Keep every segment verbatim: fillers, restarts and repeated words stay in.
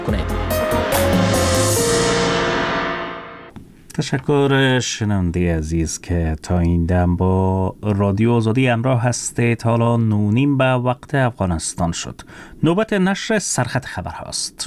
کنید. تشکر شنونده عزیز که تا این دم با رادیو آزادی همراه هستید. حالا نونیم به وقت افغانستان شد. نوبت نشر سرخط خبر هاست.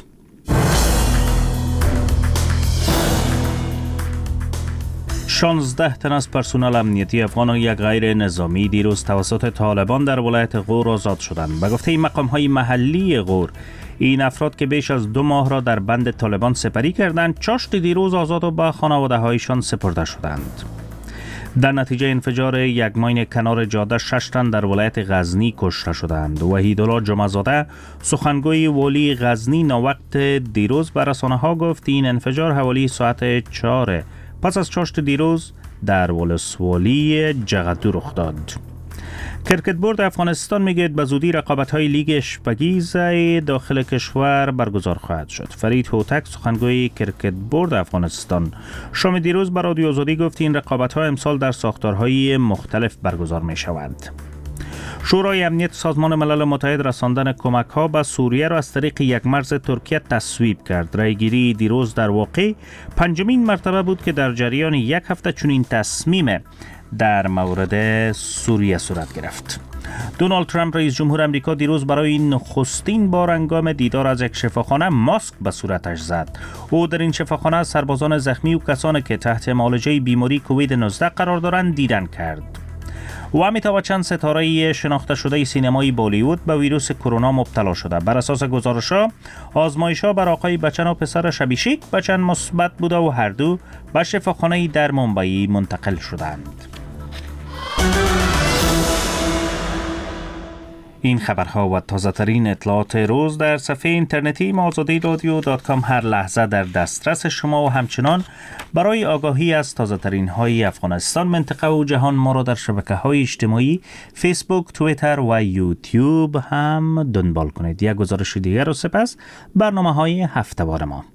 شانزده تن از پرسنل امنیتی افغان و یک غیر نظامی دیروز توسط طالبان در ولایت غور آزاد شدند. به گفته مقام های محلی غور، این افراد که بیش از دو ماه را در بند طالبان سپری کردند، چاشت دیروز آزاد و به خانواده هایشان سپرده شدند. در نتیجه انفجار یک ماین کنار جاده شش تن در ولایت غزنی کشته شدند. وحیدالله جمعه‌زاده سخنگوی والی غزنی ناوقت دیروز به رسانه ها گفت این انفجار حوالی ساعت چهار پس از چاشت دیروز در ولسوالی جغدو رخ داد. کرکت بورد افغانستان میگه به زودی رقابت‌های لیگ اشپگیز داخل کشور برگزار خواهد شد. فرید هوتک سخنگوی کرکت بورد افغانستان شام دیروز به رادیو آزادی گفت این رقابت‌ها امسال در ساختارهای مختلف برگزار می‌شوند. شورای امنیت سازمان ملل متحد رساندن کمک‌ها به سوریه را از طریق یک مرز ترکیه تصویب کرد. رایگیری دیروز در واقع پنجمین مرتبه بود که در جریان یک هفته چنین تصمیم در مورد سوریه صورت گرفت. دونالد ترامپ رئیس جمهور امریکا دیروز برای نخستین بار هنگام دیدار از یک شفاخانه ماسک به صورتش زد. او در این شفاخانه سربازان زخمی و کسانی که تحت معالجه بیماری کووید نوزده قرار دارند دیدن کرد. و امیتابh بچن ستاره شناخته شده سینمای بالیوود به ویروس کرونا مبتلا شده. بر اساس گزارش‌ها آزمایش‌ها بر آقای بچن و پسرش ابیشیک بچن مثبت بوده و هر دو به شفاخانه در ممبئی منتقل شدند. این خبرها و تازه ترین اطلاعات روز در صفحه اینترنتی آزادی رادیو دات کام هر لحظه در دسترس شما و همچنان برای آگاهی از تازه ترین های افغانستان، منطقه و جهان ما را در شبکه های اجتماعی فیسبوک، توییتر و یوتیوب هم دنبال کنید. یک گزارش دیگر و سپس برنامه های هفته‌وار ما.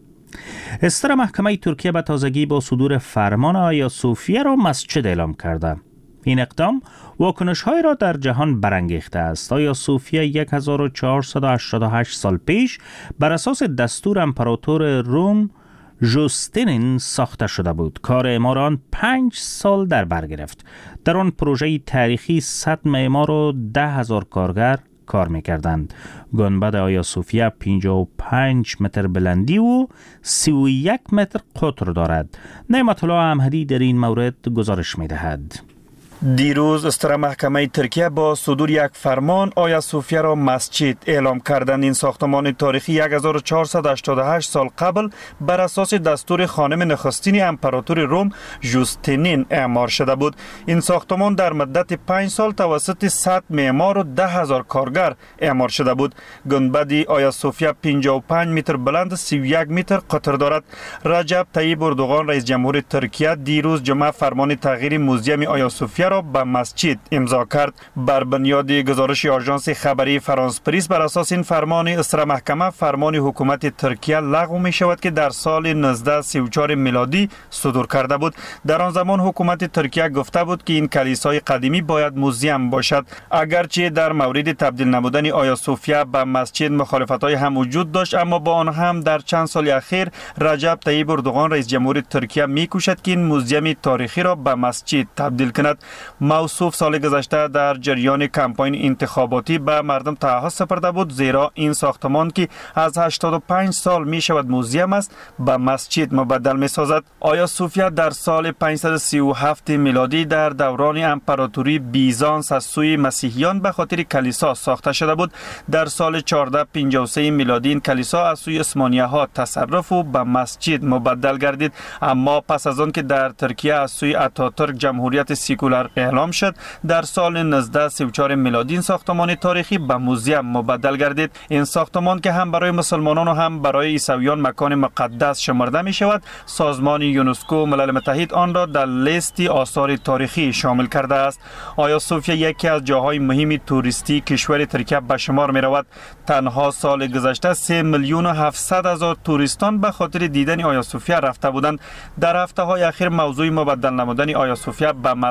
استر محکمه ترکیه به تازگی با صدور فرمان آیا صوفیه را مسجد اعلام کرده. این اقدام واکنش‌های را در جهان برانگیخته است. آیا صوفیه هزار و چهارصد و هشتاد و هشت سال پیش بر اساس دستور امپراتور روم جوستینین ساخته شده بود. کار اعمار آن پنج سال در بر گرفت. در آن پروژه تاریخی صد معمار و ده هزار کارگر کار می‌کردند. گنبد آیا صوفیه پنجاه و پنج متر بلندی و سی و یک متر قطر دارد. نعمت الله احمدی در این مورد گزارش می‌دهد. دیروز استر محکمه ترکیه با صدور یک فرمان آیا صوفیه را مسجد اعلام کردند. این ساختمان تاریخی هزار و چهارصد و هشتاد و هشت سال قبل بر اساس دستور خانم نخستین امپراتور روم جوستینین اعمار شده بود. این ساختمان در مدت پنج سال توسط صد معمار و ده هزار کارگر اعمار شده بود. گنبد آیا صوفیه پنجاه و پنج متر بلند، سی و یک متر قطر دارد. رجب طیب اردوغان رئیس جمهور ترکیه دیروز جمعه فرمان تغییر موزیم آیا صوفیه را به مسجد امضا کرد. بر بنیاد گزارش آژانس خبری فرانس پریس بر اساس این فرمان استر محکمه فرمان حکومت ترکیه لغو می شود که در سال هزار و نهصد و سی و چهار میلادی صدور کرده بود. در آن زمان حکومت ترکیه گفته بود که این کلیسای قدیمی باید موزیم باشد. اگرچه در مورد تبدیل نمودن آیا صوفیه به مسجد مخالفت‌های هم وجود داشت، اما با آن هم در چند سال اخیر رجب طیب اردوغان رئیس جمهور ترکیه می‌کوشد که این موزیم تاریخی را به مسجد تبدیل کند. موصوف سال گذشته در جریان کمپاین انتخاباتی به مردم تعهد سپرده بود، زیرا این ساختمان که از هشتاد و پنج سال می شود موزیم است به مسجد مبدل می سازد. آیا صوفیه در سال پانصد و سی و هفت میلادی در دوران امپراتوری بیزانس از سوی مسیحیان به خاطر کلیسا ساخته شده بود. در سال چهارصد و پنجاه و سه میلادی این کلیسا از سوی عثمانیه ها تصرف و به مسجد مبدل گردید. اما پس از آن که در ترکیه از سوی اتاتورک جمهوریت سکولار اعلام شد، در سال هزار و نهصد و سی و چهار میلادی این ساختمان تاریخی به موزیم مبدل گردید. این ساختمان که هم برای مسلمانان و هم برای عیسویان مکان مقدس شمرده می شود، سازمان یونسکو ملل متحد آن را در لیست آثار تاریخی شامل کرده است. آیا صوفیه یکی از جاهای مهم توریستی کشور ترکیه به شمار می رود. تنها سال گذشته سه میلیون و هفتصد هزار توریستان به خاطر دیدن آیا صوفیه رفته بودند. در هفته های اخیر موضوع مبدل نمودن آیا صوفیه به مسجد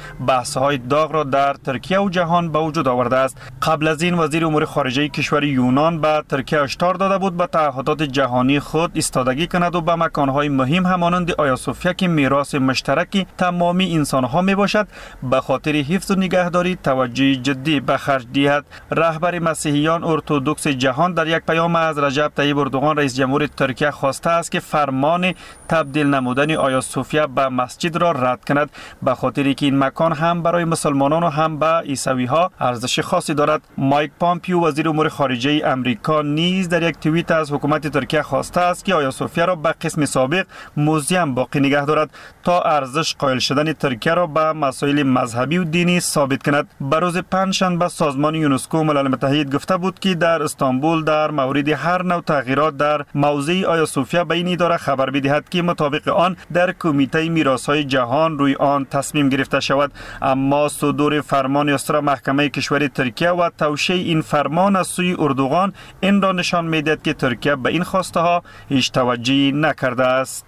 بحث‌های داغ را در ترکیه و جهان به وجود آورده است. قبل از این وزیر امور خارجه کشور یونان به ترکیه هشدار داده بود به تعهدات جهانی خود ایستادگی کند و به مکان‌های مهم همانند آیا صوفیا که میراث مشترک تمامی انسان‌ها میباشد به خاطر حفظ و نگهداری توجه جدی به خرج دهد. رهبر مسیحیان ارتدوکس جهان در یک پیام از رجب طیب اردوغان رئیس جمهور ترکیه خواسته است که فرمان تبدیل نمودن آیا صوفیا به مسجد را رد کند، به خاطر که این مکان هم برای مسلمانان و هم به عیسوی‌ها ارزش خاصی دارد. مایک پامپیو وزیر امور خارجه امریکا نیز در یک توییت از حکومت ترکیه خواسته است که آیا صوفیا را به قسم سابق موزیم باقی نگه دارد تا ارزش قائل شدن ترکیه را به مسائل مذهبی و دینی ثابت کند. به روز پنجشنبه سازمان یونسکو ملل متحد گفته بود که در استانبول در مورد هر نوع تغییرات در موضع آیا صوفیا به این اداره خبر بدهد که مطابق آن در کمیته میراث‌های جهان روی آن تصمیم گرفته شود. اما صدور فرمان اسرا محکمه کشور ترکیه و توشیح این فرمان از سوی اردوغان این را نشان می‌دهد که ترکیه به این خواسته ها هیچ توجهی نکرده است.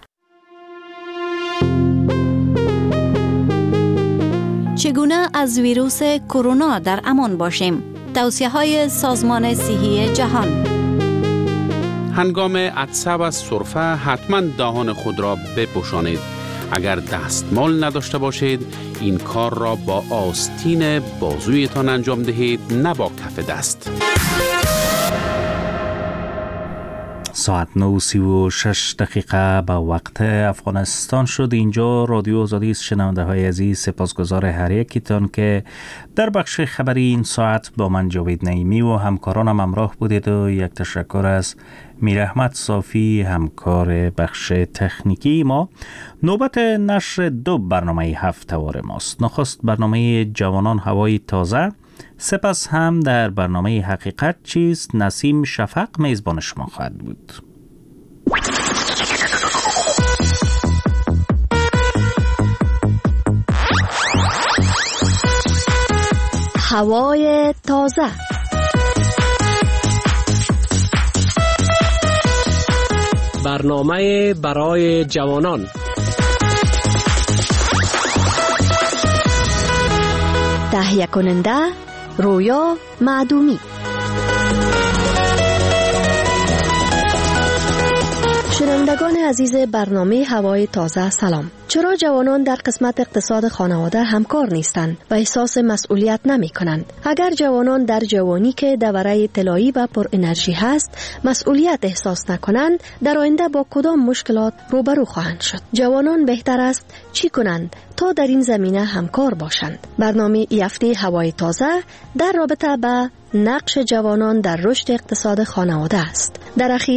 چگونه از ویروس کرونا در امان باشیم؟ توصیه‌های سازمان صحی جهان. هنگام عطسه و سرفه حتما دهان خود را بپوشانید. اگر دستمال نداشته باشید این کار را با آستین بازویتان انجام دهید، نه با کف دست. ساعت نه و سی و شش دقیقه به وقت افغانستان شد. اینجا رادیو آزادی است. شنونده های عزیز، سپاسگزار هر یکیتان که در بخش خبری این ساعت با من جاوید نعیمی و همکارانم همراه بودید و یک تشکر از میر احمد صافی همکار بخش تکنیکی ما. نوبت نشر دو برنامه هفته‌وار ماست. نخست برنامه جوانان هوای تازه، سپس هم در برنامه حقیقت چیست نسیم شفق میزبان شما خواهد بود. هوای تازه. برنامه برای جوانان. تهیه کننده رویا معدومی. شنوندگان عزیز برنامه هوای تازه، سلام. چرا جوانان در قسمت اقتصاد خانواده همکار نیستند و احساس مسئولیت نمی کنند؟ اگر جوانان در جوانی که دوره طلایی و پر انرژی هست مسئولیت احساس نکنند، در آینده با کدام مشکلات روبرو خواهند شد؟ جوانان بهتر است چی کنند تا در این زمینه همکار باشند؟ برنامه ای هفته هوای تازه در رابطه با نقش جوانان در رشد اقتصاد خانواده است. در اخیر